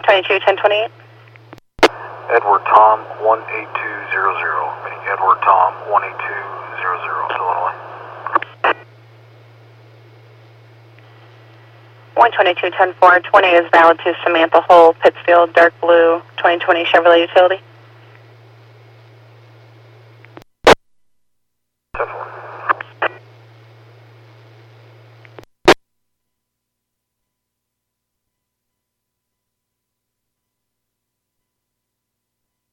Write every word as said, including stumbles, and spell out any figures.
twenty-two ten twenty-eight. Edward Tom one eight two zero zero. Meaning Edward Tom one eight two zero zero. Illinois. one twenty-two ten four twenty is valid to Samantha Hole, Pittsfield, dark blue, twenty twenty Chevrolet Utility.